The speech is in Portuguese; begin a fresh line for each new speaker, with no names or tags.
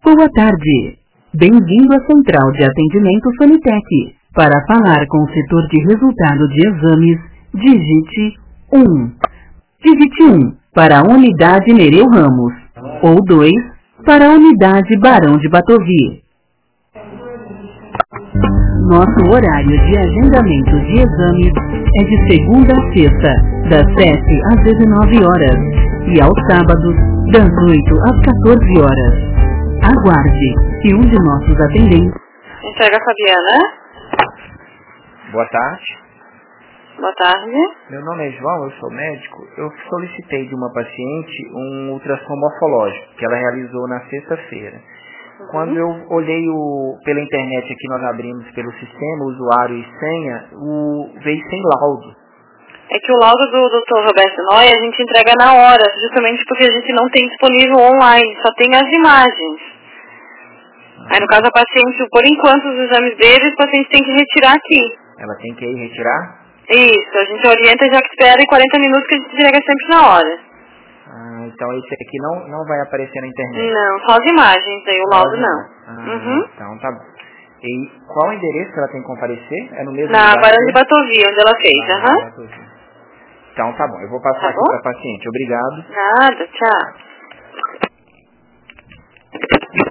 Boa tarde. Bem-vindo à Central de Atendimento Sanitec. Para falar com o setor de resultado de exames, digite 1. Digite 1 para a unidade Nereu Ramos. Ou 2 para a unidade Barão de Batovi. Nosso horário de agendamento de exames é de segunda a sexta, das 7 às 19 horas. E aos sábados, das 8 às 14 horas. Aguarde, que um de nossos atendentes...
Entrega Fabiana.
Boa tarde.
Boa tarde.
Meu nome é João, eu sou médico. Eu solicitei de uma paciente um ultrassom morfológico que ela realizou na sexta-feira. Quando eu olhei pela internet aqui, nós abrimos pelo sistema, usuário e senha, veio sem laudo.
É que o laudo do Dr. Roberto Noy a gente entrega na hora, justamente porque a gente não tem disponível online, só tem as imagens. Aí no caso a paciente, por enquanto os exames deles, o paciente tem que retirar aqui.
Ela tem que ir retirar?
Isso, a gente orienta já que espera em 40 minutos que a gente entrega sempre na hora.
Então esse aqui não vai aparecer na internet?
Não, só as imagens, aí o laudo não.
Então tá bom. E qual o endereço que ela tem que comparecer? É no mesmo
Na
lugar?
Barão de Batovi, onde ela fez,
Então tá bom, eu vou passar aqui para a paciente. Obrigado.
Nada, tchau.